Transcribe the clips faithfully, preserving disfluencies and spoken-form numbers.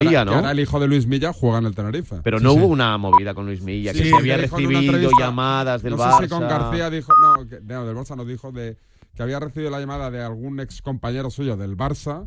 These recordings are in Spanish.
Milla, ¿no? Que ahora el hijo de Luis Milla juega en el Tenerife. Pero sí, no sí. hubo una movida con Luis Milla, Sí, que se había dijo en una recibido entrevista, llamadas del no Barça. sé si con García dijo, no, que, no, del Barça no, dijo de que había recibido la llamada de algún ex compañero suyo del Barça,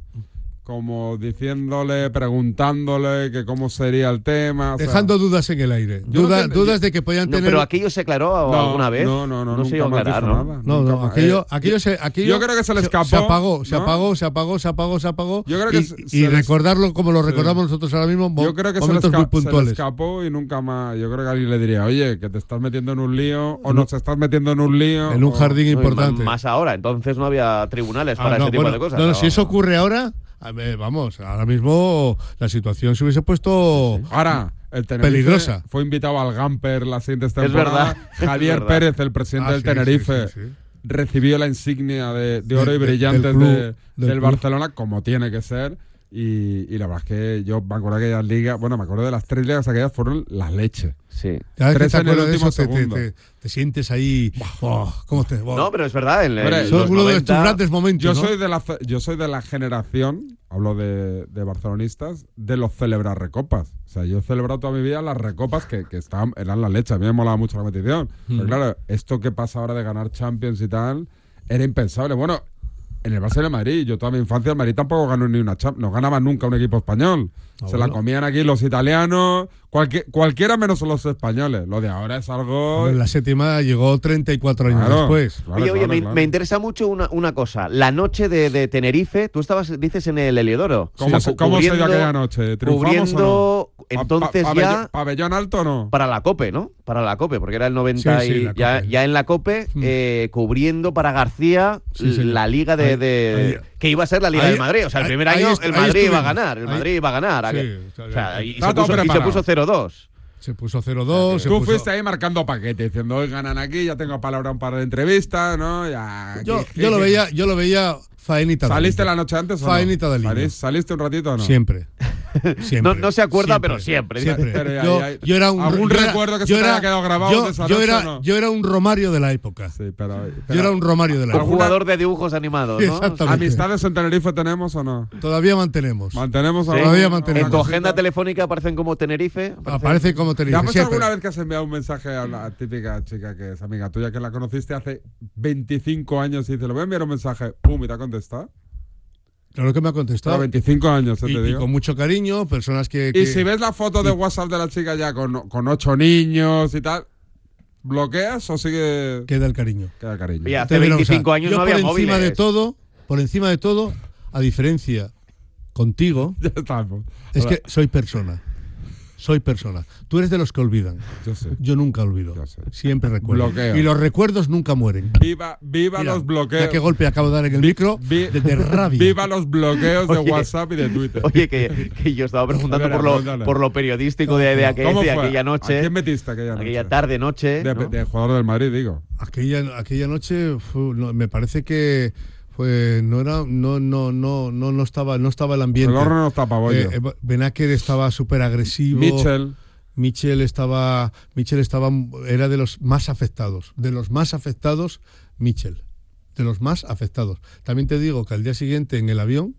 como diciéndole, preguntándole que cómo sería el tema. O sea, dejando dudas en el aire. Duda, no dudas de que podían No, tener. pero aquello se aclaró no, alguna vez. No, no, no, no nunca se iba a más aclarar, dijo ¿no? nada. No, Nunca no, más. aquello, Eh, aquello, se, aquello yo creo que se le escapó. Se apagó, se ¿no? apagó, se apagó, se apagó, se apagó. Yo creo que y se, y se recordarlo como lo sí. recordamos nosotros ahora mismo, mo- Yo creo que se le, momentos muy esca- se le puntuales. escapó y nunca más. Yo creo que alguien le diría, oye, que te estás metiendo en un lío o nos estás metiendo en un lío. En un o... jardín No, y importante. más- Más ahora, entonces no había tribunales Ah, para no, ese tipo bueno, de cosas. no, no, si eso ocurre ahora, a ver, vamos, ahora mismo la situación se hubiese puesto Ahora, el Tenerife peligrosa. fue invitado al Gamper la siguiente Es temporada. verdad, es Javier verdad. Pérez, el presidente Ah, del sí, Tenerife, sí, sí, sí. recibió la insignia de, de oro De- y de- brillantes del club, de- del del club. Barcelona, como tiene que ser. Y, y la verdad es que yo me acuerdo de aquellas ligas, bueno, me acuerdo de las tres ligas aquellas fueron las leches. Sí. Cada vez que Tres te en el acuerdas de último eso, te, te, segundo. te- te sientes ahí. Oh, ¿cómo te, oh. No, pero es verdad. En, Hombre, en Son los uno de noventa, tus grandes momentos. Yo ¿no? soy de la yo soy de la generación, hablo de, de barcelonistas, de los celebrar recopas. O sea, yo he celebrado toda mi vida las recopas que, que estaban, eran la leche. A mí me molaba mucho la competición. Mm. Pero claro, esto que pasa ahora de ganar Champions y tal, era impensable. Bueno, en el Barça y en el Madrid, yo toda mi infancia el Madrid tampoco ganó ni una Champions, no ganaba nunca un equipo español. Ah, Se bueno. la comían aquí los italianos, cualquier, cualquiera menos los españoles. Lo de ahora es algo... En la séptima llegó treinta y cuatro años Claro, después. claro, Oye, oye, claro, me, claro. me interesa mucho una, una cosa. La noche de, de Tenerife, tú estabas, dices, en el Heliodoro. ¿Cómo, O se, sea, cómo se dio cubriendo- aquella noche? ¿Triunfamos Cubriendo, o no? entonces Pa- pa- ya... pabellón, ¿Pabellón alto o no? Para la COPE, ¿no? Para la COPE, porque era el noventa Sí, sí, y la ya, COPE. ya en la COPE, Mm. eh, cubriendo para García Sí, señor. la Liga de, Ahí- de- ahí- que iba a ser la Liga ahí- del Madrid. O sea, el ahí- primer ahí año est- el ahí Madrid iba a estuvimos. ganar, el Ahí- Madrid iba a ganar. Sí, aquel- o sea, o sea, y, Está se todo puso, y se preparado. puso cero dos. Se puso cero dos. se Tú puso- fuiste ahí marcando paquete, diciendo, hoy ganan aquí, ya tengo palabra un par de entrevistas, ¿no? Ya, Yo, aquí- yo lo aquí- veía, yo lo veía faenita. de ¿Saliste limpio. la noche antes o no? Faenita de limpio. ¿Salís- ¿Saliste un ratito o no? Siempre. Siempre. No- no se acuerda, pero siempre. Siempre. Pero ya- yo, ya- yo era un ¿algún yo era- recuerdo que yo se te era- haya quedado grabado yo, de esa yo noche era, o no? yo era un Romario de la época. Sí, pero... Yo pero era un Romario de la Un época. jugador de dibujos animados, ¿no? Exactamente. ¿Amistades en Tenerife tenemos o no? Todavía mantenemos. ¿Mantenemos Sí. alguna- Todavía alguna mantenemos. En tu cosita? agenda telefónica aparecen como Tenerife. Aparece como te ¿Te ha dice pasado siempre. alguna vez que has enviado un mensaje a la típica chica que es amiga tuya, que la conociste hace veinticinco años y dice, le voy a enviar un mensaje, pum, y te ha contestado? Claro que me ha Claro, contestado. veinticinco años, ¿eh, y, te y digo? con mucho cariño, personas que. Y que- si ves la foto de WhatsApp de la chica ya con, con ocho niños y tal, ¿bloqueas o sigue...? queda el cariño. Queda cariño. Y hace Te verán, veinticinco o sea, años yo no había por encima móviles. de todo, por encima de todo, a diferencia contigo, Ya estamos. es que soy persona. Soy persona. Tú eres de los que olvidan. Yo sé. Yo nunca olvido. Yo sé. Siempre recuerdo. Bloqueo. Y los recuerdos nunca mueren. Viva, viva Mira, los bloqueos. mira qué golpe acabo de dar en el micro Vi- de, de rabia. Viva los bloqueos de Oye. WhatsApp y de Twitter. Oye, que, que yo estaba preguntando Espera, por, lo, pregúntale. por lo periodístico de, de, aquel- ¿Cómo de fue? aquella ¿A noche. quién metiste aquella noche? Aquella tarde, noche. De, ¿no? de jugador del Madrid, digo. Aquella, aquella noche fue- no, me parece que fue, no era no no no no no estaba no estaba el ambiente. El horno no está pabollo. Eh, eh, Benaker estaba súper agresivo. Mitchell. Michel estaba, Michel estaba, era de los más afectados, de los más afectados, Michel, de los más afectados. También te digo que al día siguiente en el avión,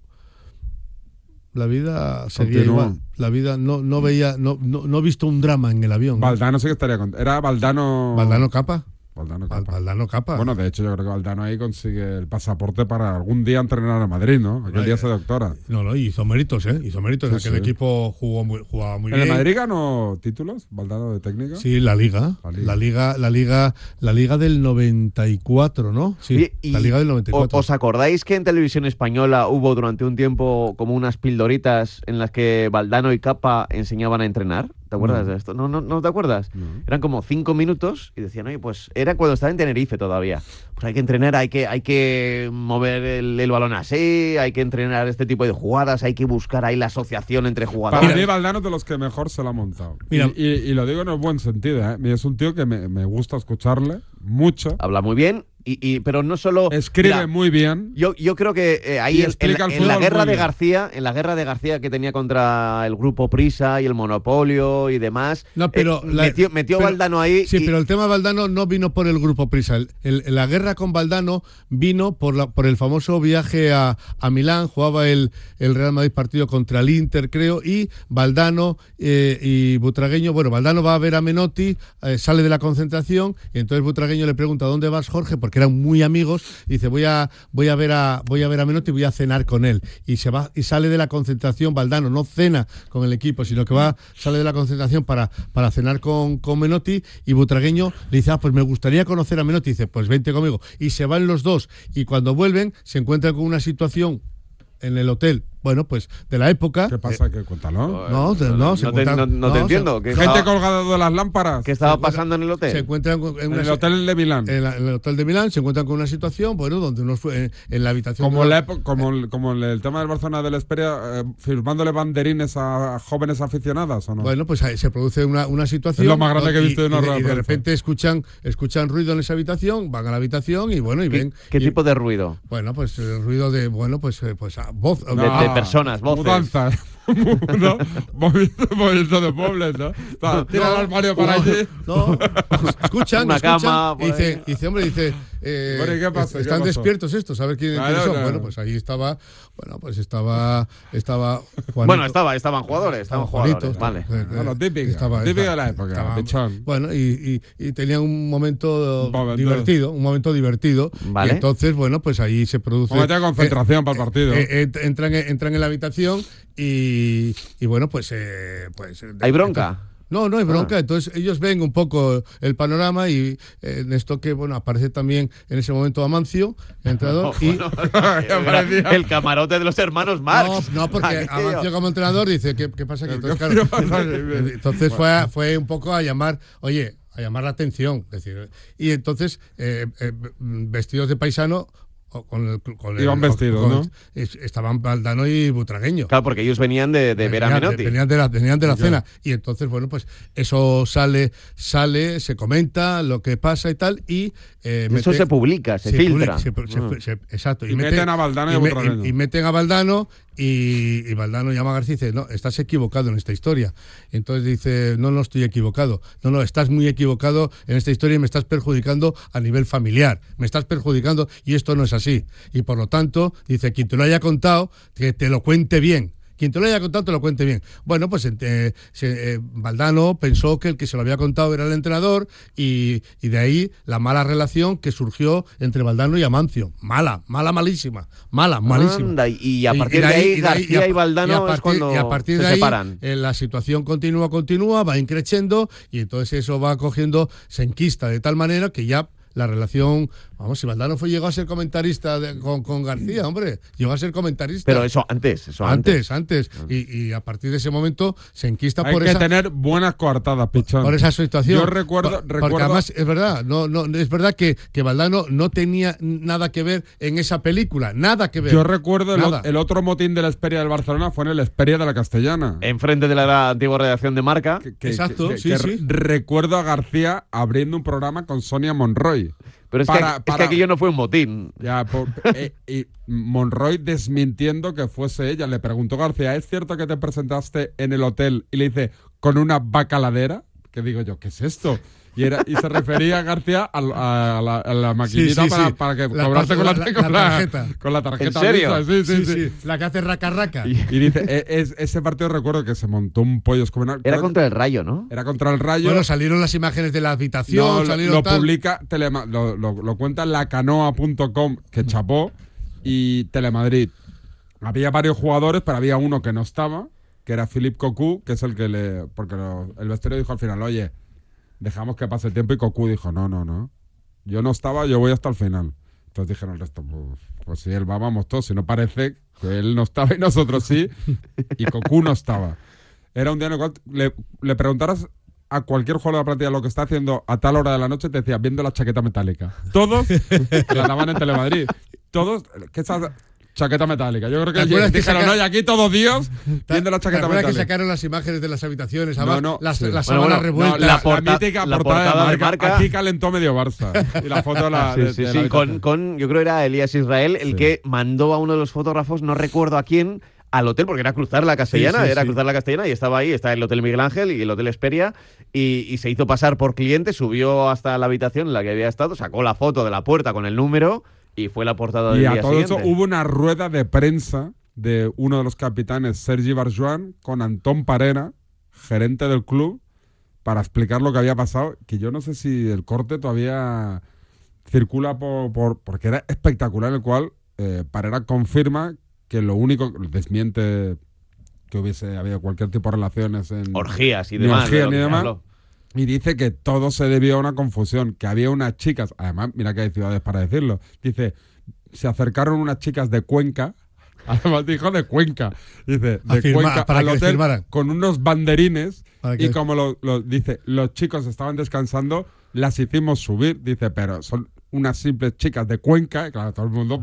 la vida seguía Continuó. igual. La vida no, no veía, no, no, no he visto un drama en el avión. ¿no? Valdano sí que estaría contento. Era Valdano. Valdano Capa. Valdano Val- Capa. Valdano Capa. Bueno, de hecho, yo creo que Valdano ahí consigue el pasaporte para algún día entrenar a Madrid, ¿no? Aquel día se doctora. No, no, hizo méritos, ¿eh? Hizo méritos. Sí, Aquel sí. equipo jugó muy, jugaba muy ¿En el bien. Madrid ganó títulos? ¿Valdano de técnica? Sí, la liga, La la Liga. liga, la liga, la liga del noventa y cuatro, ¿no? Sí, Oye, y la liga del noventa y o- cuatro. ¿Os acordáis que en televisión española hubo durante un tiempo como unas pildoritas en las que Valdano y Capa enseñaban a entrenar? ¿Te acuerdas No. de esto? ¿No, no, no te acuerdas? No. Eran como cinco minutos y decían, oye, pues era cuando estaba en Tenerife todavía. Pues hay que entrenar, hay que, hay que mover el, el balón así, hay que entrenar este tipo de jugadas, hay que buscar ahí la asociación entre jugadores. Para mí, Valdano es de los que mejor se lo ha montado. Mira. y, y- y lo digo en el buen sentido, ¿eh? Es un tío que me, me gusta escucharle. mucho. Habla muy bien. Y, y, pero no solo escribe mira, muy bien. Yo, yo creo que eh, ahí en, en, la, en la guerra de García, en la guerra de García que tenía contra el grupo Prisa y el Monopolio y demás, no, pero eh, la, metió, metió pero, Valdano ahí. Sí, y, pero el tema Valdano no vino por el grupo Prisa. El, el, la guerra con Valdano vino por, la, por el famoso viaje a, a Milán. Jugaba el, el Real Madrid partido contra el Inter, creo, y Valdano eh, y Butragueño. Bueno, Valdano va a ver a Menotti, eh, sale de la concentración y entonces Butragueño le pregunta ¿dónde vas, Jorge? Porque eran muy amigos. Dice voy a voy a ver a voy a ver a Menotti y voy a cenar con él y se va y sale de la concentración. Valdano no cena con el equipo sino que va sale de la concentración para, para cenar con, con Menotti y Butragueño le dice ah pues me gustaría conocer a Menotti. Dice pues vente conmigo y se van los dos y cuando vuelven se encuentran con una situación en el hotel. Bueno, pues de la época. ¿Qué pasa? Eh, ¿Qué cuéntalo? No, no, no, se no, te, no, no te no, entiendo. Se, ¿Qué gente estaba, colgada de las lámparas. ¿Qué estaba pasando en el hotel? Se encuentran en, en una, el hotel de Milán. En, la, en el hotel de Milán se encuentran con una situación, bueno, donde uno fue en, en la habitación. Como, de la época, como, el, como el tema del Barcelona del Esperia, eh, firmándole banderines a jóvenes aficionadas, ¿o no? Bueno, pues ahí se produce una, una situación. Es lo más grande que he visto y, en una y, rueda y de de prensa. repente escuchan, escuchan ruido en esa habitación, van a la habitación y bueno, y ¿Qué, ven. ¿Qué y, tipo de ruido? Bueno, pues el ruido de, bueno, pues, eh, pues a voz. De, de personas, voces. Mudanzas. ¿No? Movimiento, movimiento de pueblos, ¿no? Va, tira no, el armario para allí. No, escuchan, Una escuchan cama, y dice, dice, hombre, dice, eh, Bueno, ¿y qué pasa? están ¿Qué pasó? despiertos estos, a ver quién, Claro, quiénes son. claro. Bueno, pues ahí estaba, bueno, pues estaba, estaba Juanito. Bueno, estaba, estaban jugadores, estaban Juanito, jugadores, vale. eh, eh, Ah, lo típico, estaba- típico estaba- de la época, estaba- pichón. Bueno, y, y, y tenía un momento Un momento. divertido, un momento divertido. Vale. Y entonces, bueno, pues ahí se produce. Momento de concentración para el partido. eh, eh, entran, entran en la habitación y, y bueno, pues. Eh, pues eh, ¿Hay bronca? No, no hay bronca. Ah. Entonces ellos ven un poco el panorama y eh, en esto que, bueno, aparece también en ese momento Amancio, el entrenador. Oh, y, bueno, era el camarote de los hermanos Marx. no, no, porque Aquello. Amancio como entrenador dice, ¿qué, qué pasa aquí? Entonces, ¿Qué claro, pasa aquí? entonces fue, a- fue un poco a llamar, oye, a llamar la atención. Es decir, y entonces, eh, eh, vestidos de paisano, o con el, con el- Iban vestidos, con- ¿no? es- Estaban Valdano y Butragueño. Claro, porque ellos venían de, de ver a Venían de- Menotti. Venían de la, venían de la Claro. cena. Y entonces, bueno, pues eso sale, sale, se comenta lo que pasa y tal, y eh, Eso se publica, se, se filtra. publica, se- se- Mm. se- exacto. Y meten a Valdano y a me- Butragueño. y- y meten a Valdano y, y Valdano llama a García y dice, no, estás equivocado en esta historia. Entonces dice, no, no estoy equivocado. No, no, estás muy equivocado en esta historia y me estás perjudicando a nivel familiar. Me estás perjudicando y esto no es así. Y por lo tanto, dice, quien te lo haya contado, que te lo cuente bien. Quien te lo haya contado, te lo cuente bien. Bueno, pues eh, se, eh, Valdano pensó que el que se lo había contado era el entrenador y, y de ahí la mala relación que surgió entre Valdano y Amancio. Mala, mala, malísima. Mala, malísima. Anda, y, y a Y- partir y de ahí, y García a- y Valdano y a es partir- cuando y a partir se de ahí, separan. eh, la situación continúa, continúa, va increciendo y entonces eso va cogiendo, se enquista de tal manera que ya la relación, vamos, si Valdano fue, llegó a ser comentarista de- con, con García, hombre, llegó a ser comentarista. Pero eso antes, eso antes. antes, antes. Y, y a partir de ese momento se enquista Hay por que esa tener buenas coartadas, pichón. por esa situación. Yo recuerdo- Por- recuerdo- porque además es verdad, no, no, es verdad que, que Valdano no tenía nada que ver en esa película, nada que ver. Yo recuerdo el, Nada. o- el otro motín de la Esperia del Barcelona fue en el Esperia de la Castellana. Enfrente de la antigua redacción de Marca. Que- que- Exacto, que- sí, que sí. Recuerdo a García abriendo un programa con Sonia Monroy. Pero es, Para- que, para- es que aquello no fue un motín. Ya, por- eh, y Monroy desmintiendo que fuese ella. Le preguntó García, ¿es cierto que te presentaste en el hotel? Y le dice, ¿con una bacaladera? Que digo yo, ¿qué es esto? Y, era, y se refería a García a, a la, a la maquinita Sí, sí, para, sí. para que La- cobrarte con la, la- la con la- tarjeta. con la tarjeta. ¿En serio? Visa. Sí, sí, Sí, sí. sí, la que hace raca raca. Y, y dice, e- es- ese partido recuerdo que se montó un pollo escobenal. Era Creo que contra el Rayo, ¿no? era contra el Rayo. Bueno, salieron las imágenes de la habitación, No, lo- salieron lo tal. publica Telema- lo, lo, lo cuenta lacanoa punto com, que chapó, y Telemadrid. Había varios jugadores, pero había uno que no estaba, que era Philippe Cocu, que es el que le... Porque lo- el vestuario dijo al final, oye, dejamos que pase el tiempo, y Cocu dijo, no, no, no. Yo no estaba, yo voy hasta el final. Entonces dijeron el resto, pues, pues si él va, vamos todos. Si no parece que él no estaba y nosotros sí, y Cocu no estaba. Era un día en el cual le, le preguntaras a cualquier jugador de la plantilla lo que está haciendo a tal hora de la noche, te decía, viendo la chaqueta metálica. Todos la daban en Telemadrid. Todos, ¿qué estás? chaqueta metálica. Yo creo que acuerdas que dijeron, saca- no, y aquí todos días viendo la ¿Te chaqueta acuerdas que metálica. sacaron las imágenes de las habitaciones? Además, No, no, las, sí. las Bueno, sábanas bueno, revueltas. No, la, La porta- la mítica la portada, portada de de marca, Marca. aquí calentó medio Barça. Y la foto la, Sí, de, sí, de sí, la con, habitación. con, yo creo era Elías Israel, el Sí. que mandó a uno de los fotógrafos, no recuerdo a quién, al hotel, porque era cruzar la Castellana, Sí, sí, era sí. cruzar la Castellana y estaba ahí, está el Hotel Miguel Ángel y el Hotel Esperia, y, y se hizo pasar por cliente, subió hasta la habitación en la que había estado, sacó la foto de la puerta con el número y fue la portada del Y a día todo siguiente. eso hubo una rueda de prensa de uno de los capitanes, Sergi Barjuan, con Antón Parera, gerente del club, para explicar lo que había pasado, que yo no sé si el corte todavía circula por... por porque era espectacular, el cual eh, Parera confirma que lo único, desmiente que hubiese habido cualquier tipo de relaciones en... Orgías y Ni demás. orgías de lo ni que se demás. habló. Y dice que todo se debió a una confusión, que había unas chicas, además, mira que hay ciudades para decirlo, dice, se acercaron unas chicas de Cuenca, además dijo de Cuenca, dice, A de firmar, Cuenca para al que les hotel firmaran. con unos banderines, Para que- y como lo, lo- dice, los chicos estaban descansando, las hicimos subir, dice, pero son unas simples chicas de Cuenca, y claro, todo el mundo...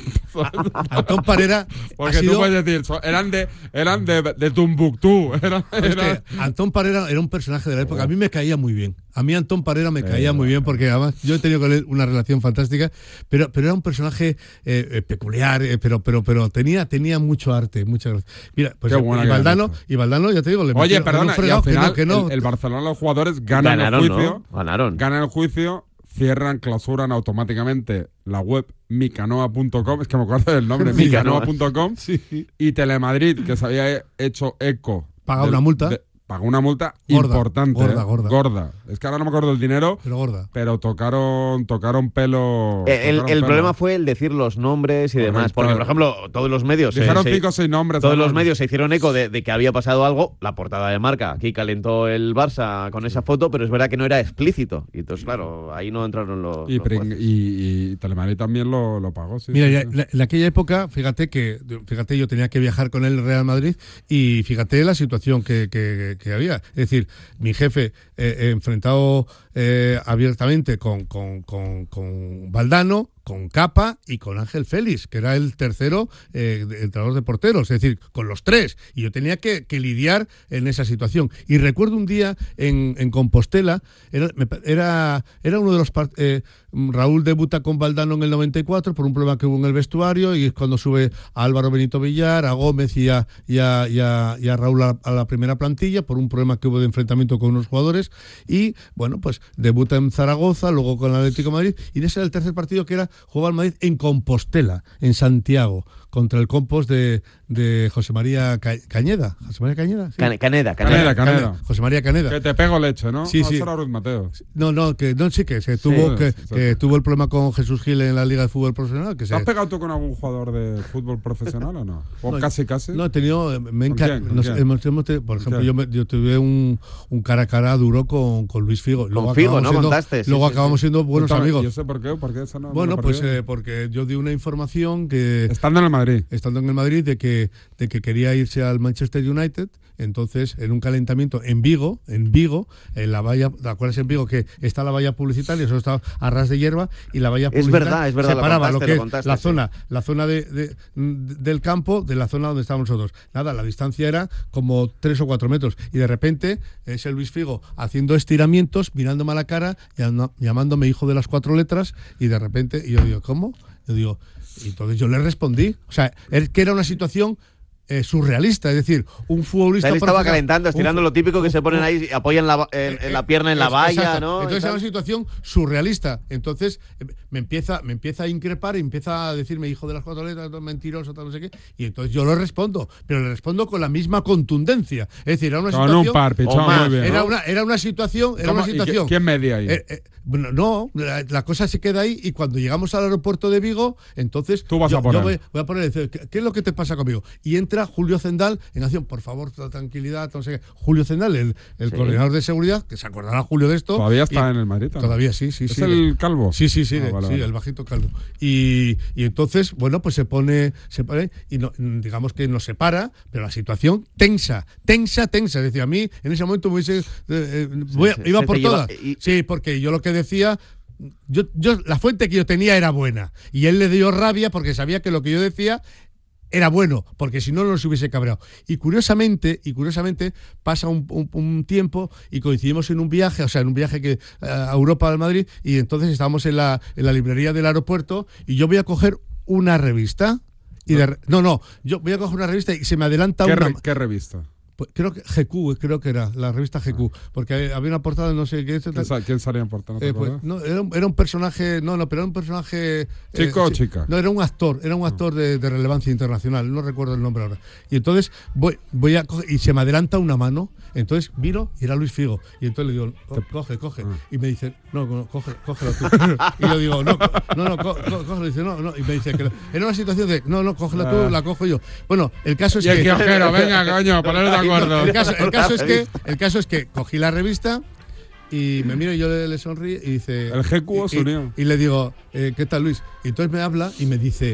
Antón Parera Porque ha tú sido, puedes decir, so- eran de eran de, de Tumbuctú. Eran, es eran- que Antón Parera era un personaje de la época. A mí me caía muy bien. A mí Antón Parera me caía Eh, muy bien porque además yo he tenido con él una relación fantástica, pero, pero era un personaje eh, eh, peculiar, eh, pero, pero, pero tenía, tenía mucho arte, muchas gracias. Mira, pues Qué buena y que Valdano, has dicho. y Valdano, ya te digo, le Oye, metieron- perdona, un y al fregado que final no, que no. El, el Barcelona, los jugadores ganan Ganaron, el juicio, ¿no? Ganaron. ganan el juicio, cierran, clausuran automáticamente la web micanoa punto com, es que me acuerdo del nombre, Micanoa. micanoa punto com, y Telemadrid, que se había hecho eco. Paga del- una multa. de- pagó una multa Gorda, importante. gorda, ¿eh? gorda. Gorda. Es que ahora no me acuerdo del dinero, Pero gorda. pero tocaron, tocaron pelo. Eh, El, tocaron el pelo. problema fue el decir los nombres y Correcto. demás. Porque, por ejemplo, todos los medios. se- Dijeron se- cinco o seis nombres. Todos ¿no? los medios se hicieron eco de, de que había pasado algo. La portada de Marca, aquí calentó el Barça con esa foto, pero es verdad que no era explícito. Y entonces, claro, ahí no entraron los. Y, los Pring- jueces. y, y Telemadrid también lo, lo pagó. Sí, Mira, sí, ya, sí. la- en aquella época, fíjate que fíjate yo tenía que viajar con el Real Madrid y fíjate la situación que, que- que había. Es decir, mi jefe eh, enfrentado eh, abiertamente con, con, con, con Valdano, con Capa y con Ángel Félix, que era el tercero eh, de- entrenador de porteros, es decir, con los tres. Y yo tenía que, que lidiar en esa situación. Y recuerdo un día en, en Compostela, era, me pa- era, era uno de los... part- eh, Raúl debuta con Valdano en el noventa y cuatro por un problema que hubo en el vestuario y es cuando sube a Álvaro Benito Villar, a Gómez y a, y a, y a- y a Raúl a, a la primera plantilla por un problema que hubo de enfrentamiento con unos jugadores y bueno, pues debuta en Zaragoza, luego con el Atlético de Madrid y ese era el tercer partido que era jugaba el Madrid en Compostela, en Santiago, contra el Compos de, de José María Ca- Cañeda. ¿José María Cañeda? Sí. Cane- Caneda, Caneda, Caneda. Caneda. José María Caneda. Que te pego leche, ¿no? Sí, No, sí. eso era Ruiz Mateo. No, no, que no, sí que se tuvo que, sí, sí. que tuvo el problema con Jesús Gil en la Liga de Fútbol Profesional, que ¿Te se has pegado tú con algún jugador de fútbol profesional o no? O No, casi, casi. No, he tenido. Me ¿Con enca- quién? ¿Con nos- quién? hemos- hemos tenido- por ejemplo, quién? yo, me- yo tuve un, un cara a cara duro con, con Luis Figo. Luego Figo, acabamos ¿no? siendo- Contaste, sí, luego sí, acabamos sí. siendo buenos Cuéntame, amigos. Yo sé por qué, porque eso no. no Bueno, lo pues perdí. eh, porque yo di una información que, Estando en el Madrid. estando en el Madrid, de que, de que quería irse al Manchester United. Entonces, en un calentamiento en Vigo, en Vigo, en la valla, ¿te acuerdas en Vigo que está la valla publicitaria? Eso está a ras de hierba y la valla Es publicitaria verdad, es verdad, lo separaba lo, contaste, que lo es contaste, la sí. zona, la zona de, de- del campo de la zona donde estábamos nosotros. Nada, la distancia era como tres o cuatro metros y de repente es el Luis Figo haciendo estiramientos, mirándome a la cara, llam- llamándome hijo de las cuatro letras y de repente y yo digo, ¿cómo? Yo digo, y entonces yo le respondí. O sea, es que era una situación eh, surrealista, es decir, un futbolista... Él estaba profesional- calentando, estirando un fu- lo típico que un- se ponen un- ahí, y apoyan la, en- en la pierna en la Es- valla, exacto. ¿no? Y Entonces tal. era una situación surrealista. Entonces eh, me empieza, me empieza a increpar, y empieza a decirme hijo de las cuatro letras, mentiroso, tal, no sé qué. Y entonces yo lo respondo, pero le respondo con la misma contundencia. Es decir, era una Con situación. un par, pichón, o más, muy bien. Era ¿no? una, era una situación, era ¿Cómo? una ¿Y situación. qui- ¿Quién media ahí? Eh, eh, bueno, no, la, la cosa se queda ahí y cuando llegamos al aeropuerto de Vigo, entonces Tú vas yo, a por yo él. voy, voy a poner, decir, ¿qué, qué es lo que te pasa conmigo? Y entra Julio Zendal en acción, por favor, toda tranquilidad, no sé qué. Julio Zendal, el, el Sí. coordinador de seguridad, que se acordará Julio de esto. Todavía está y- en el Madrid. ¿no? Todavía sí, sí, ¿Es sí. el calvo? Sí, sí, sí, Ah, de- vale, sí, vale. el bajito calvo. Y, y entonces, bueno, pues se pone, se pone y no- digamos que nos separa, pero la situación tensa, tensa, tensa. Es decir, a mí en ese momento me hubiese, eh, eh, voy a- sí, iba se por te lleva- todas. y- Sí, porque yo lo que decía yo, yo, la fuente que yo tenía era buena. Y él le dio rabia porque sabía que lo que yo decía era bueno, porque si no, no se hubiese cabreado. Y curiosamente, y curiosamente pasa un, un, un tiempo y coincidimos en un viaje, o sea, en un viaje que a Europa, al Madrid, y entonces estábamos en la, en la librería del aeropuerto y yo voy a coger una revista. Y de, no, no, yo voy a coger una revista y se me adelanta ¿Qué una... Re, ¿Qué revista? Creo que G Q, creo que era, la revista G Q, porque había una portada, no sé qué. ¿Quién, sa ¿quién salía en portada? ¿No, eh, pues, no era, un, era un personaje, no, no, pero era un personaje... ¿Chico eh, o chica? No, era un actor, era un actor de, de relevancia internacional, no recuerdo el nombre ahora. Y entonces voy, voy a coger, y se me adelanta una mano, entonces miro y era Luis Figo. Y entonces le digo, coge, coge. Y me dice, no, no coge, cógelo tú. Y yo digo, no, no, no, co cógelo. Y dice, no, no. Y me dice que era una situación de, no, no, cógela tú, la cojo yo. Bueno, el caso es y que... el kiosquero, venga, coño, poneros de acuerdo. El caso, el caso es que el caso es que cogí la revista y me miro y yo le, le sonríe y dice el G Q y, y, y le digo eh, ¿qué tal, Luis? Y entonces me habla y me dice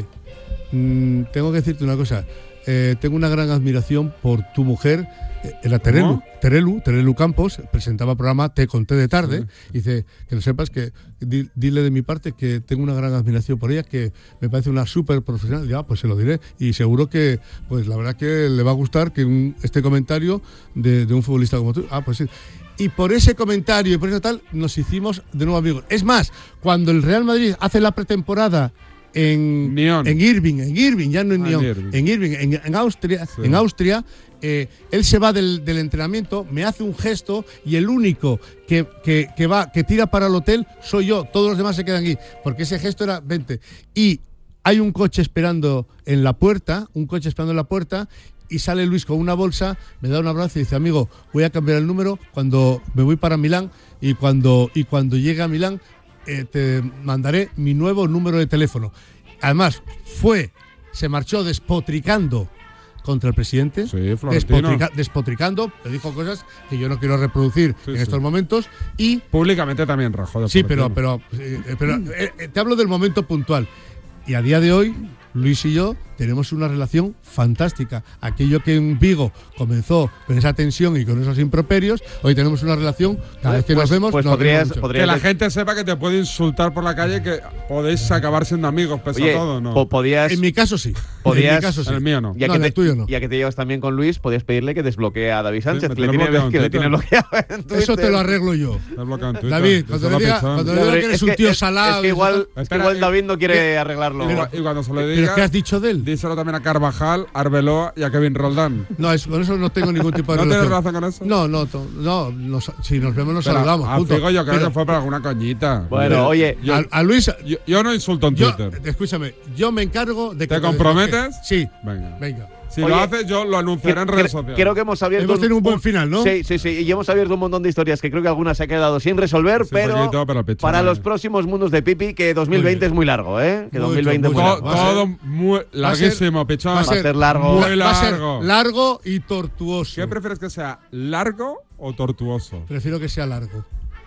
mmm, tengo que decirte una cosa, eh, tengo una gran admiración por tu mujer. Era Terelu, Terelu, Terelu Campos, presentaba el programa Te conté de tarde, sí. Dice, que lo sepas, que di, dile de mi parte que tengo una gran admiración por ella, que me parece una súper profesional. Ya, pues se lo diré, y seguro que, pues la verdad que le va a gustar que un, este comentario de, de un futbolista como tú. Ah, pues sí. Y por ese comentario y por eso tal, nos hicimos de nuevo amigos. Es más, cuando el Real Madrid hace la pretemporada en, en Irving, en Irving, ya no en ah, Nyon, en Irving, en, Irving, en, en Austria, sí. en Austria, eh, él se va del, del entrenamiento, me hace un gesto y el único que, que, que va, que tira para el hotel soy yo, todos los demás se quedan aquí, porque ese gesto era vente. Y hay un coche esperando en la puerta, un coche esperando en la puerta, y sale Luis con una bolsa, me da un abrazo y dice, amigo, voy a cambiar el número cuando me voy para Milán, y cuando, y cuando llegue a Milán eh, te mandaré mi nuevo número de teléfono. Además, fue, se marchó despotricando contra el presidente, sí, despotrica, despotricando, le dijo cosas que yo no quiero reproducir sí, en sí. estos momentos, y... Públicamente también rajó de Sí, pero, pero, eh, pero eh, te hablo del momento puntual. Y a día de hoy, Luis y yo tenemos una relación fantástica. Aquello que en Vigo comenzó con esa tensión y con esos improperios, hoy tenemos una relación, cada vez que pues, nos vemos, pues nos podrías, mucho. podrías que la gente sepa que te puede insultar por la calle, que podéis acabar siendo amigos, pese Oye, a todo, ¿no? Po podías, en mi caso sí. Podías, en mi caso sí. En el mío no. Ya no, que en te, el tuyo no. Ya que te llevas también con Luis, podías pedirle que desbloquee a David Sánchez, sí, que, le tiene, que le tiene bloqueado en Twitter. Eso te lo arreglo yo. David, cuando le diga, cuando le diga que eres es un tío es, salado. Es que igual, es que igual David no quiere ¿qué? arreglarlo. Pero, y cuando se lo diga, ¿pero qué has dicho de él? Díselo también a Carvajal, Arbeloa y a Kevin Roldán. No, es, con eso no tengo ningún tipo de ¿No relación. tienes relación con eso? No, no, no, no si nos vemos nos pero saludamos. A punto. Figo yo creo pero, que fue para alguna coñita. Bueno, pero, oye, yo, a, a Luis, yo, yo no insulto en yo, Twitter. Escúchame, yo me encargo de que ¿Te comprometes? Sí. Venga. Venga. Si Oye, lo haces, yo lo anunciaré en redes sociales. Creo que hemos abierto. Hemos tenido un buen final, ¿no? Sí, sí, sí. Y hemos abierto un montón de historias que creo que algunas se ha quedado sin resolver, sí, pero, poquito, pero pecho, para los próximos mundos de Pipi, que dos mil veinte es muy largo, ¿eh? Que mucho, dos mil veinte mucho. muy largo. Todo, todo muy larguísimo, Pichón. Va a ser largo. Muy largo. Va a ser largo y tortuoso. ¿Qué prefieres que sea, largo o tortuoso? Prefiero que sea largo.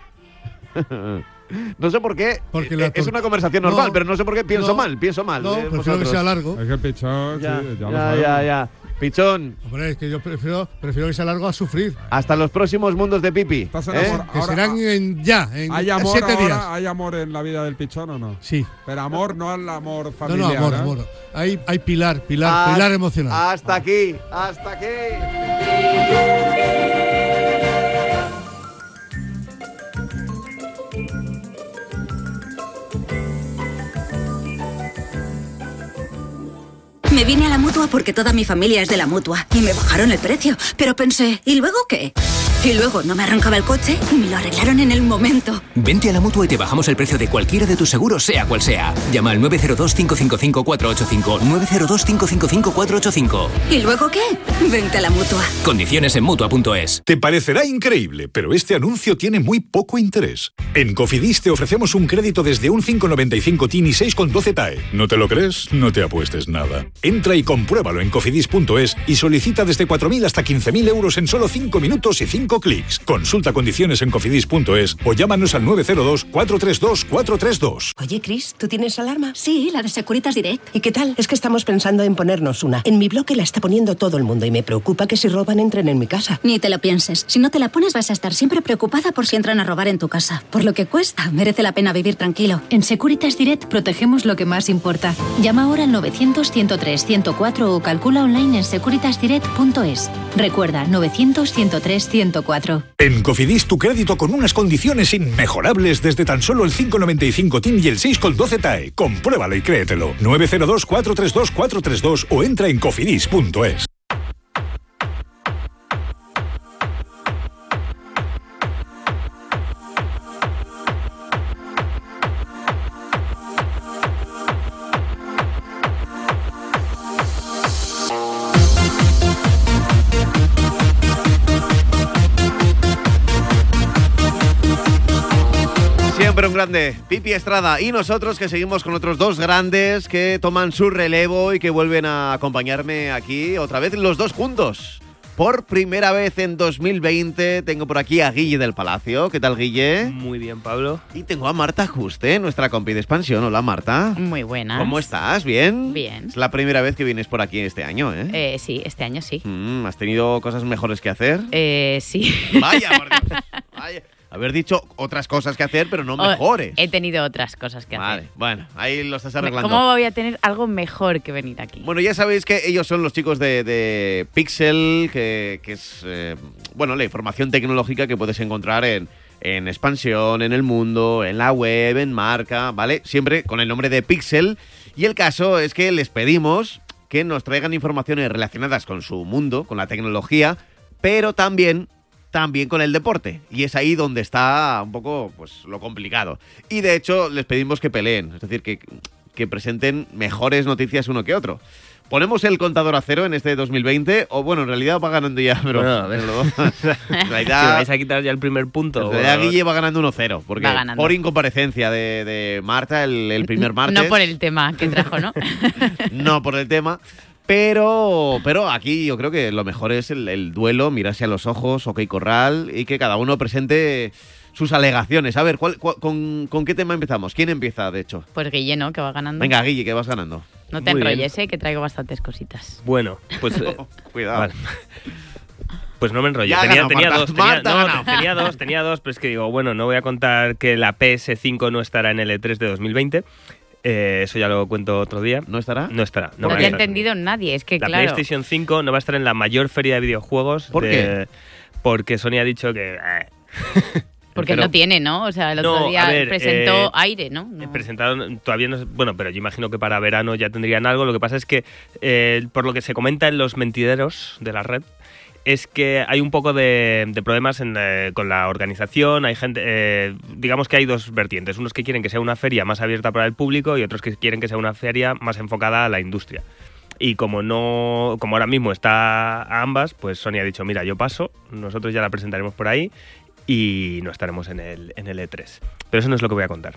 No sé por qué. Porque eh, es una conversación normal, no, pero no sé por qué pienso no, mal, pienso mal. No, eh, prefiero vosotros. que sea largo. Es que Pichón, ya, sí, ya, ya, lo sabemos. ya, ya. Pichón. Hombre, es que yo prefiero, prefiero que sea largo a sufrir. Hasta los próximos mundos de Pipi. ¿Estás ¿eh? enamorado? Que Ahora, serán en ya, en ¿hay amor siete ahora? días. ¿Hay amor en la vida del Pichón o no? Sí. Pero amor, no al amor familiar. No, no, amor, ¿eh? amor. Hay, hay pilar, pilar, hasta, pilar emocional. Hasta aquí, hasta aquí. Me vine a la Mutua porque toda mi familia es de la Mutua y me bajaron el precio. Pero pensé, ¿y luego qué? Y luego no me arrancaba el coche y me lo arreglaron en el momento. Vente a la Mutua y te bajamos el precio de cualquiera de tus seguros, sea cual sea. Llama al nueve cero dos, cinco cinco cinco, cuatro ocho cinco, nueve cero dos, cinco cinco cinco, cuatro ocho cinco. ¿Y luego qué? Vente a la Mutua. Condiciones en Mutua punto es. Te parecerá increíble, pero este anuncio tiene muy poco interés. En Cofidis te ofrecemos un crédito desde un cinco coma noventa y cinco T I N y seis coma doce T A E. ¿No te lo crees? No te apuestes nada. Entra y compruébalo en cofidis punto es y solicita desde cuatro mil hasta quince mil euros en solo cinco minutos y cinco cinco clics. Consulta condiciones en cofidis punto es o llámanos al nueve cero dos, cuatro tres dos, cuatro tres dos. Oye, Chris, ¿tú tienes alarma? Sí, la de Securitas Direct. ¿Y qué tal? Es que estamos pensando en ponernos una. En mi bloque la está poniendo todo el mundo y me preocupa que si roban entren en mi casa. Ni te lo pienses. Si no te la pones vas a estar siempre preocupada por si entran a robar en tu casa. Por lo que cuesta, merece la pena vivir tranquilo. En Securitas Direct protegemos lo que más importa. Llama ahora al novecientos, ciento tres, ciento cuatro o calcula online en securitas direct punto es. Recuerda, novecientos, ciento tres, ciento cuatro. En Cofidis tu crédito con unas condiciones inmejorables desde tan solo el cinco coma noventa y cinco T I N y el seis coma doce T A E. Compruébalo y créetelo. nueve cero dos, cuatro tres dos, cuatro tres dos o entra en cofidis punto es. Siempre un grande, Pipi Estrada, y nosotros que seguimos con otros dos grandes que toman su relevo y que vuelven a acompañarme aquí otra vez los dos juntos. Por primera vez en dos mil veinte tengo por aquí a Guille del Palacio. ¿Qué tal, Guille? Muy bien, Pablo. Y tengo a Marta Juste, nuestra compi de expansión. Hola, Marta. Muy buenas. ¿Cómo estás? ¿Bien? Bien. Es la primera vez que vienes por aquí este año, ¿eh? Eh, sí, este año sí. Mm, ¿Has tenido cosas mejores que hacer? Eh, sí. Vaya, por Dios. Vaya. Haber dicho otras cosas que hacer, pero no mejores. He tenido otras cosas que vale, hacer. Bueno, ahí lo estás arreglando. ¿Cómo voy a tener algo mejor que venir aquí? Bueno, ya sabéis que ellos son los chicos de, de Pixel, que, que es eh, bueno, la información tecnológica que puedes encontrar en, en Expansión, en El Mundo, en la web, en Marca, ¿vale? Siempre con el nombre de Pixel. Y el caso es que les pedimos que nos traigan informaciones relacionadas con su mundo, con la tecnología, pero también... también con el deporte, y es ahí donde está un poco pues lo complicado. Y de hecho les pedimos que peleen, es decir, que, que presenten mejores noticias uno que otro. ¿Ponemos el contador a cero en este dos mil veinte? O bueno, en realidad va ganando ya, pero... Bueno, a ver. En realidad, ¿Si vais a quitar ya el primer punto? En realidad bueno, Guille va ganando uno cero, porque ganando. por incomparecencia de, de Marta el, el primer martes... No por el tema que trajo, ¿no? No por el tema... Pero, pero aquí yo creo que lo mejor es el, el duelo, mirarse a los ojos, OK Corral, y que cada uno presente sus alegaciones. A ver, ¿cuál, cuál, con, ¿con qué tema empezamos? ¿Quién empieza, de hecho? Pues Guille, ¿no? Que va ganando. Venga, Guille, que vas ganando. No te Muy enrolles, ¿eh? Que traigo bastantes cositas. Bueno, pues... eh, Cuidado. vale. Pues no me enrollo. Ya ha Tenía, ganado tenía Marta. dos, tenía, Marta ha no, ganado. tenía dos, tenía dos, pero es que digo, bueno, no voy a contar que la P S cinco no estará en el E tres de dos mil veinte. Eh, eso ya lo cuento otro día. ¿No estará? No estará. No, va te a ha estar. entendido nadie, es que La claro. PlayStation cinco no va a estar en la mayor feria de videojuegos. ¿Por de- qué? Porque Sony ha dicho que... eh, Porque Pero- no tiene, ¿no? O sea, el otro No, día a ver, presentó eh, aire, ¿no? No. Presentaron, todavía no, bueno, pero yo imagino que para verano ya tendrían algo. Lo que pasa es que, eh, por lo que se comenta en los mentideros de la red, es que hay un poco de, de problemas en, eh, con la organización. Hay gente, eh, digamos que hay dos vertientes. Unos que quieren que sea una feria más abierta para el público y otros que quieren que sea una feria más enfocada a la industria. Y como no, como ahora mismo está a ambas, pues Sony ha dicho, mira, yo paso, nosotros ya la presentaremos por ahí y no estaremos en el, en el E tres. Pero eso no es lo que voy a contar.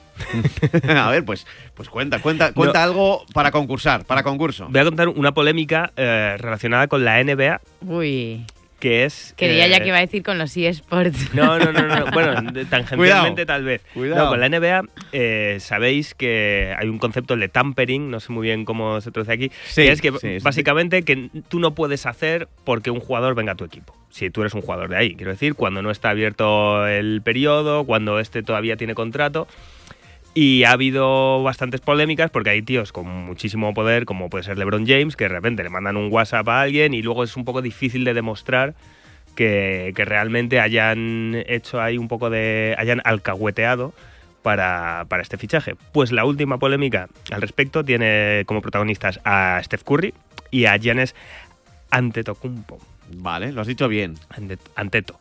A ver, pues, pues cuenta, cuenta, cuenta No. algo para concursar, para concurso. Voy a contar una polémica eh, relacionada con la N B A, Uy, que es... quería eh, ya que iba a decir con los eSports. No, no, no, no. Bueno, de- tangencialmente tal vez. Cuidado. No, con la N B A eh, sabéis que hay un concepto de tampering, no sé muy bien cómo se traduce aquí, Sí, que es que sí, sí. básicamente que tú no puedes hacer porque un jugador venga a tu equipo. Si tú eres un jugador de ahí, quiero decir, cuando no está abierto el periodo, cuando este todavía tiene contrato. Y ha habido bastantes polémicas porque hay tíos con muchísimo poder, como puede ser LeBron James, que de repente le mandan un WhatsApp a alguien y luego es un poco difícil de demostrar que, que realmente hayan hecho ahí un poco de... hayan alcahueteado para, para este fichaje. Pues la última polémica al respecto tiene como protagonistas a Steph Curry y a Giannis Antetokounmpo. Vale, lo has dicho bien. Ante- Anteto.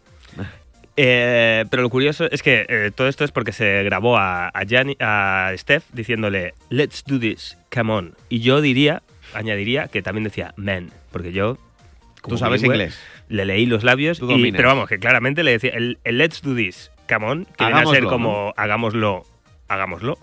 Eh, pero lo curioso es que eh, todo esto es porque se grabó a, a, Gianni- a Steph diciéndole let's do this, come on. Y yo diría, añadiría que también decía man, porque yo como Tú sabes bilingüe, inglés. le leí los labios, Tú y, dominas. pero vamos, que claramente le decía el, el let's do this, come on, que viene a ser Hagámoslo, como hagámoslo, hagámoslo.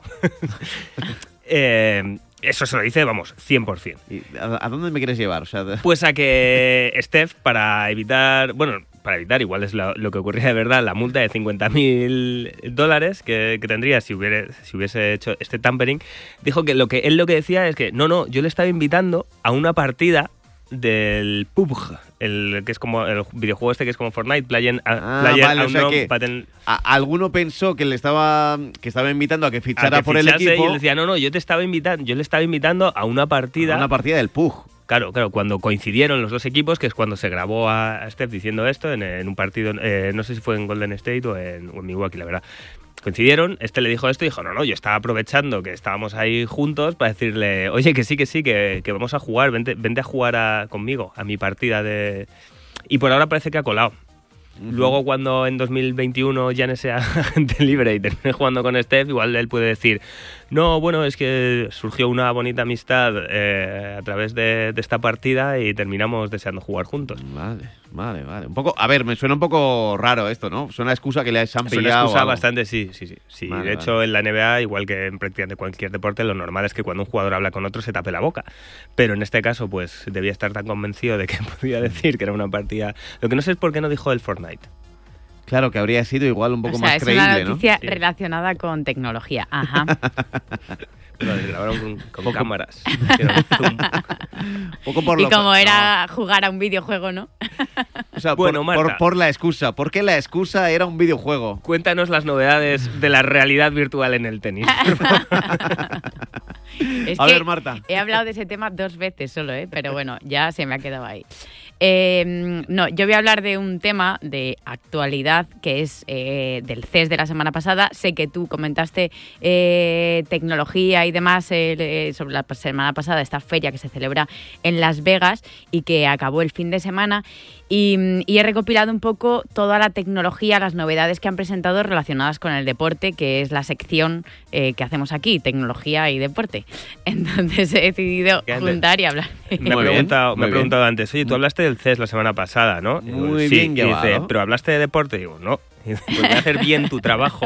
eh, eso se lo dice, vamos, cien por ciento. ¿Y a, a dónde me quieres llevar? O sea, de- Pues a que Steph, para evitar, bueno, para evitar, igual es lo, lo que ocurría de verdad, la multa de cincuenta mil dólares que, que tendría si, hubiera, si hubiese hecho este tampering, dijo que, lo que él lo que decía es que no, no, yo le estaba invitando a una partida del P U B G, el que es como el videojuego este que es como Fortnite, Player, ah, player vale, o sea Unknown que Battle. A, alguno pensó que le estaba que estaba invitando a que fichara a que por fichase, el equipo. Y él decía, no, no, yo te estaba invitando, yo le estaba invitando a una partida. A una partida del P U G. Claro, claro, cuando coincidieron los dos equipos, que es cuando se grabó a, a Steph diciendo esto en, en un partido, eh, no sé si fue en Golden State o en, o en Milwaukee, la verdad. Coincidieron, este le dijo esto y dijo, no, no, yo estaba aprovechando que estábamos ahí juntos para decirle, oye, que sí, que sí, que, que vamos a jugar, vente, vente a jugar a, conmigo, a mi partida de... Y por ahora parece que ha colado. Uh-huh. Luego cuando en dos mil veintiuno Giannis sea agente libre y termine jugando con Steph, igual él puede decir, no, bueno, es que surgió una bonita amistad eh, a través de, de esta partida y terminamos deseando jugar juntos. Vale, vale, vale. Un poco, a ver, me suena un poco raro esto, ¿no? Suena a excusa que le han pillado. Es una excusa bastante, sí, sí, sí. sí. Vale, de hecho, vale. en la N B A, igual que en prácticamente cualquier deporte, lo normal es que cuando un jugador habla con otro se tape la boca. Pero en este caso, pues debía estar tan convencido de que podía decir que era una partida... Lo que no sé es por qué no dijo el Fortnite. Claro, que habría sido igual un poco o sea, más es creíble, una ¿no? noticia Sí. relacionada con tecnología. Ajá. Lo grabaron con, con Poco- cámaras. Hicieron zoom. Poco por Y lo- como no. era jugar a un videojuego, ¿no? O sea, Bueno, por, Marta. por, por la excusa. ¿Por qué la excusa era un videojuego? Cuéntanos las novedades de la realidad virtual en el tenis. Es A que ver, Marta. he hablado de ese tema dos veces solo, ¿eh? Pero bueno, ya se me ha quedado ahí. Eh, no, yo voy a hablar de un tema de actualidad que es eh, del C E S de la semana pasada. Sé que tú comentaste eh, tecnología y demás eh, sobre la semana pasada, esta feria que se celebra en Las Vegas y que acabó el fin de semana. Y, y he recopilado un poco toda la tecnología, las novedades que han presentado relacionadas con el deporte, que es la sección eh, que hacemos aquí, tecnología y deporte. Entonces he decidido Fíjate. juntar y hablar. Me he, Muy bien, preguntado, me muy he preguntado antes, oye, tú hablaste del C E S la semana pasada, ¿no? Digo, Muy sí. bien Y dice, llevado. pero hablaste de deporte. Digo, no. Y dice, pues voy a hacer bien tu trabajo.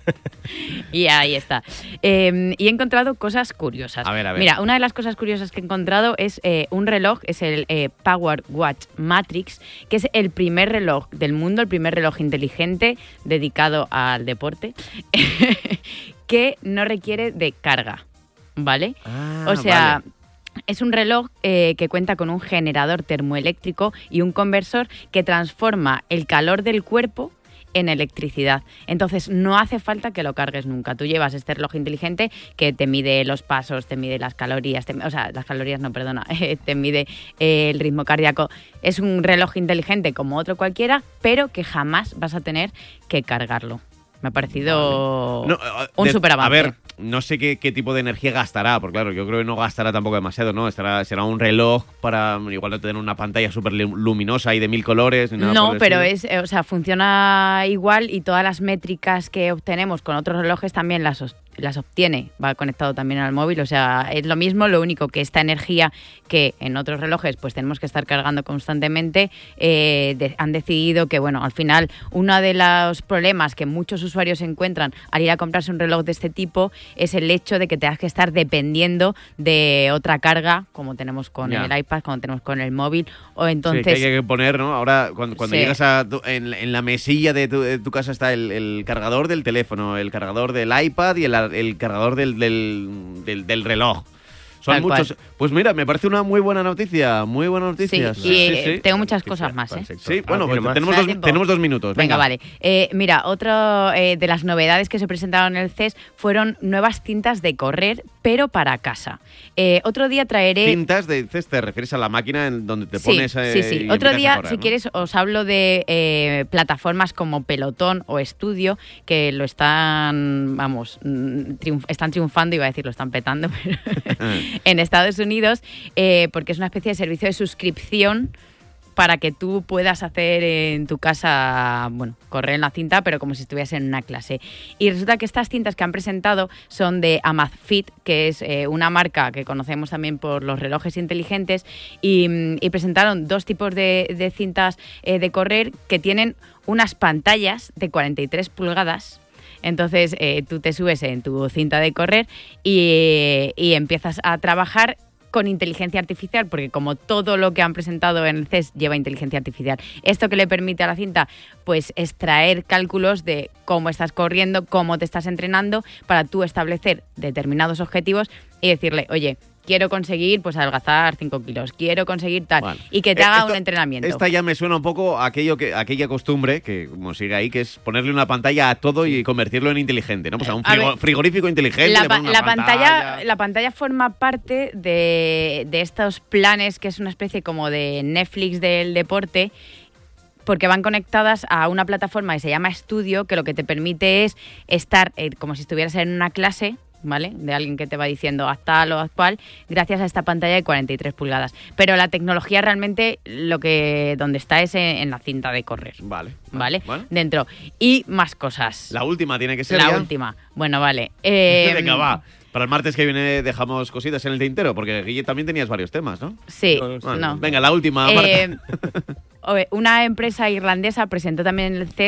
Y ahí está. Eh, y he encontrado cosas curiosas. A ver, a ver. Mira, una de las cosas curiosas que he encontrado es eh, un reloj, es el eh, Power Watch Matrix, que es el primer reloj del mundo, el primer reloj inteligente dedicado al deporte, que no requiere de carga, ¿vale? Ah, o sea... vale. Es un reloj eh, que cuenta con un generador termoeléctrico y un conversor que transforma el calor del cuerpo en electricidad. Entonces no hace falta que lo cargues nunca. Tú llevas este reloj inteligente que te mide los pasos, te mide las calorías, te, o sea, las calorías no, perdona, te mide eh, el ritmo cardíaco. Es un reloj inteligente como otro cualquiera, pero que jamás vas a tener que cargarlo. Me ha parecido No, eh, un de- superavance. A ver, no sé qué, qué tipo de energía gastará, porque claro, yo creo que no gastará tampoco demasiado, ¿no? Estará, será un reloj para igual no tener una pantalla súper luminosa y de mil colores. Ni nada No, por el pero estilo. es, eh, o sea, funciona igual y todas las métricas que obtenemos con otros relojes también las, os- las obtiene. Va conectado también al móvil, o sea, es lo mismo, lo único que esta energía que en otros relojes pues tenemos que estar cargando constantemente, eh, de- han decidido que, bueno, al final uno de los problemas que muchos usuarios encuentran al ir a comprarse un reloj de este tipo es el hecho de que tengas que estar dependiendo de otra carga, como tenemos con Ya. el iPad, como tenemos con el móvil, o Sí, entonces... que hay que poner, ¿no? Ahora, cuando, cuando Sí. llegas a tu- en, en la mesilla de tu, de tu casa está el, el cargador del teléfono, el cargador del iPad y el, el cargador del, del, del- del reloj. Son Tal cual. muchos. Pues mira, me parece una muy buena noticia, muy buena noticia. Sí, y eh, tengo muchas cosas más, ¿eh? Sí, bueno, Ah, pues ¿tiene más? tenemos, ¿Me da dos, tiempo? tenemos dos minutos. Venga, vale. Eh, mira, otra eh, de las novedades que se presentaron en el C E S fueron nuevas cintas de correr, pero para casa. Eh, otro día traeré... Cintas de dices, te refieres a la máquina en donde te Sí, pones. eh, sí, sí. y Otro empiezas a día, correr, si ¿no? quieres, os hablo de eh, plataformas como Pelotón o Estudio, que lo están, vamos, mm, triunf- están triunfando, iba a decir, lo están petando, pero en Estados Unidos, eh, porque es una especie de servicio de suscripción para que tú puedas hacer en tu casa, bueno, correr en la cinta, pero como si estuvieras en una clase. Y resulta que estas cintas que han presentado son de Amazfit, que es eh, una marca que conocemos también por los relojes inteligentes, y, mm, y presentaron dos tipos de, de cintas eh, de correr que tienen unas pantallas de cuarenta y tres pulgadas. Entonces eh, tú te subes en tu cinta de correr y, y empiezas a trabajar con inteligencia artificial, porque como todo lo que han presentado en el C E S lleva inteligencia artificial. ¿Esto que le permite a la cinta? Pues extraer cálculos de cómo estás corriendo, cómo te estás entrenando, para tú establecer determinados objetivos y decirle, oye, quiero conseguir pues adelgazar cinco kilos, quiero conseguir tal, bueno, y que te haga esto, un entrenamiento. Esta ya me suena un poco a aquello que, aquella costumbre que como sigue ahí, que es ponerle una pantalla a todo y convertirlo en inteligente, ¿no? Pues a un frigo, a ver, frigorífico inteligente. La, le pones una la pantalla. pantalla, la pantalla forma parte de, de estos planes, que es una especie como de Netflix del deporte, porque van conectadas a una plataforma que se llama Studio, que lo que te permite es estar eh, como si estuvieras en una clase, ¿vale? De alguien que te va diciendo haz tal o haz cual, gracias a esta pantalla de cuarenta y tres pulgadas. Pero la tecnología realmente lo que donde está es en, en la cinta de correr. Vale. ¿Vale? Bueno. Dentro. Y más cosas. La última tiene que ser La ya. última. Bueno, vale. Eh, Venga, va. Para el martes que viene dejamos cositas en el tintero, porque Guille también tenías varios temas, ¿no? Sí. Bueno, no. Venga, la última, eh, Marta. Una empresa irlandesa presentó también en el C